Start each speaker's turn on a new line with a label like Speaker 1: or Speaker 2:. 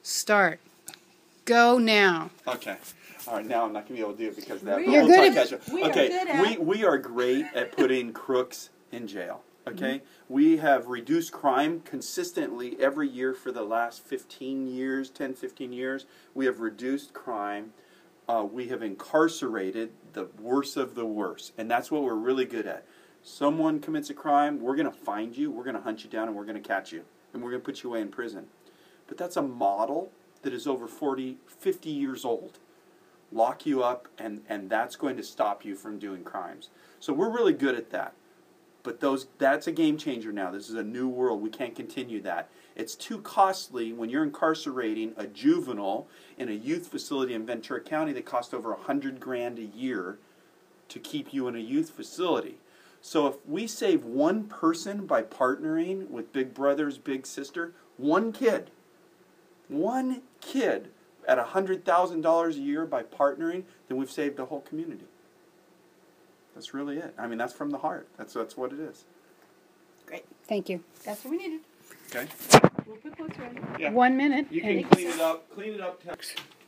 Speaker 1: Start. Go now.
Speaker 2: Okay. All right, now I'm not going to be able to do it because that.
Speaker 1: You're good at.
Speaker 2: We are great at putting crooks in jail. Okay? We have reduced crime consistently every year for the last 15 years, 10, 15 years. We have reduced crime. We have incarcerated the worst of the worst. And that's what we're really good at. Someone commits a crime, we're going to find you, we're going to hunt you down, and we're going to catch you. And we're going to put you away in prison. But that's a model that is over 40, 50 years old. Lock you up, and that's going to stop you from doing crimes. So we're really good at that. But that's a game changer now. This is a new world. We can't continue that. It's too costly when you're incarcerating a juvenile in a youth facility in Ventura County that costs over $100,000 a year to keep you in a youth facility. So if we save one person by partnering with Big Brothers Big Sister, one kid at $100,000 a year by partnering, then we've saved a whole community. That's really it. I mean, that's from the heart. That's what it is.
Speaker 1: Great. Thank you.
Speaker 3: That's what we needed.
Speaker 2: Okay.
Speaker 3: We'll put those ready.
Speaker 2: Yeah.
Speaker 1: 1 minute.
Speaker 2: You can clean it up. Clean it up.